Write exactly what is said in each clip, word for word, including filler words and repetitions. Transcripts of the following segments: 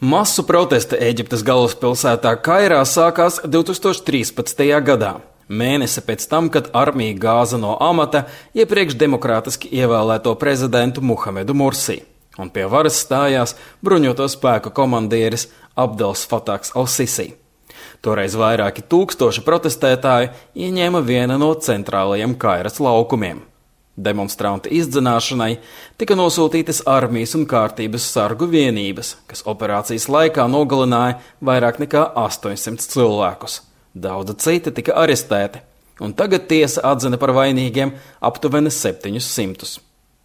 Masu protesti Ēģiptes galvaspilsētā Kairā sākās divtūkstoš trīspadsmitajā gadā, mēnesi pēc tam, kad armija gāza no amata iepriekš demokrātiski ievēlēto prezidentu Muhamedu Mursi, un pie varas stājās bruņoto spēku komandieris Abdels Fatahs al-Sisi. Toreiz vairāki tūkstoši protestētāji ieņēma viena no centrālajiem Kairas laukumiem. Demonstrantu izdzenāšanai tika nosūtītas armijas un kārtības sargu vienības, kas operācijas laikā nogalināja vairāk nekā astoņsimt cilvēkus. Daudzi citi tika arestēti, un tagad tiesa atzina par vainīgiem aptuveni septiņus simtus.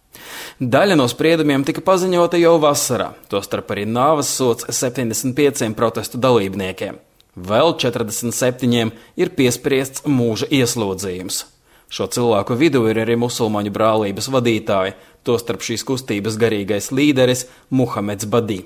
Daļa no spriedumiem tika paziņota jau vasarā, tostarp arī nāves sods septiņdesmit pieciem protestu dalībniekiem. Vēl četrdesmit septiņiem ir piespriests mūža ieslodzījums. Šo cilvēku vidū ir arī musulmaņu brālības vadītāji, tostarp šīs kustības garīgais līderis Muhameds Badī.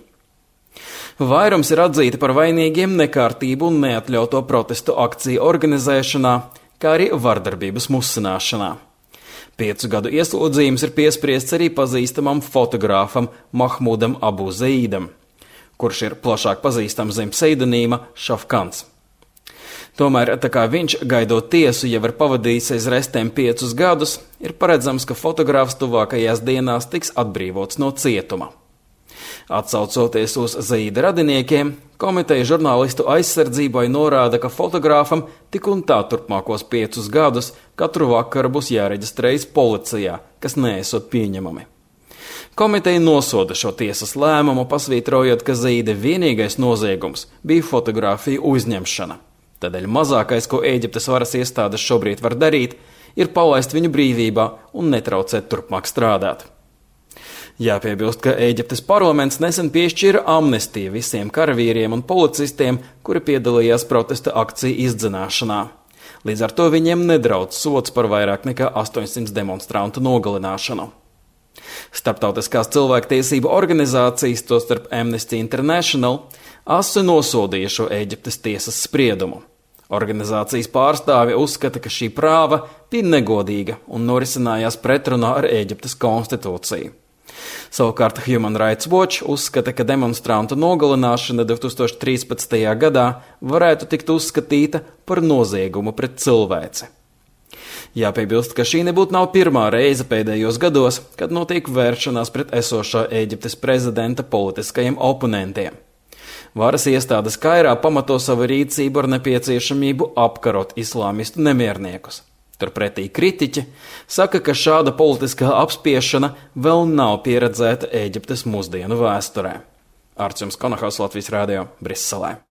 Vairums ir atzīti par vainīgiem nekārtību un neatļauto protestu akciju organizēšanā, kā arī vardarbības musināšanā. Piecu gadu ieslodzījums ir piespriests arī pazīstamam fotogrāfam Mahmudam Abu Zeidam, kurš ir plašāk pazīstams zem pseidonīma Šafkans. Tomēr, tā kā viņš, gaidot tiesu, jau ir pavadījis aiz restēm piecus gadus, ir paredzams, ka fotogrāfs tuvākajās dienās tiks atbrīvots no cietuma. Atsaucoties uz Zeida radiniekiem, komiteja žurnālistu aizsardzībai norāda, ka fotogrāfam tik un tā turpmākos piecus gadus katru vakaru būs jāreģistrējas policijā, kas neesot pieņemami. Komiteja nosoda šo tiesas lēmumu, pasvītrojot, ka Zeida vienīgais noziegums bija fotogrāfiju uzņemšana. Tādēļ mazākais, ko Ēģiptes varas iestādes šobrīd var darīt, ir palaist viņu brīvībā un netraucēt turpmāk strādāt. Jāpiebilst, ka Ēģiptes parlaments nesen piešķīra amnestiju visiem karavīriem un policistiem, kuri piedalījās protesta akciju izdzenāšanā. Līdz ar to viņiem nedraudz sods par vairāk nekā astoņsimt demonstrantu nogalināšanu. Starptautiskās cilvēktiesību organizācijas, tostarp Amnesty International, asi nosodīja šo Ēģiptes tiesas spriedumu. Organizācijas pārstāvi uzskata, ka šī prāva bija negodīga un norisinājās pretrunā ar Ēģiptes konstitūciju. Savukārt Human Rights Watch uzskata, ka demonstrantu nogalināšana divtūkstoš trīspadsmitajā gadā varētu tikt uzskatīta par noziegumu pret cilvēci. Jāpiebilst, ka šī nebūtu nav pirmā reize pēdējos gados, kad notiek vēršanās pret esošā Ēģiptes prezidenta politiskajiem oponentiem. Varas iestādes Kairā pamato savu rīcību ar nepieciešamību apkarot islāmistu nemierniekus. Turpretī kritiķi saka, ka šāda politiskā apspiešana vēl nav pieredzēta Ēģiptes mūsdienu vēsturē. Arts jums Konahals, Latvijas radio, Briselē.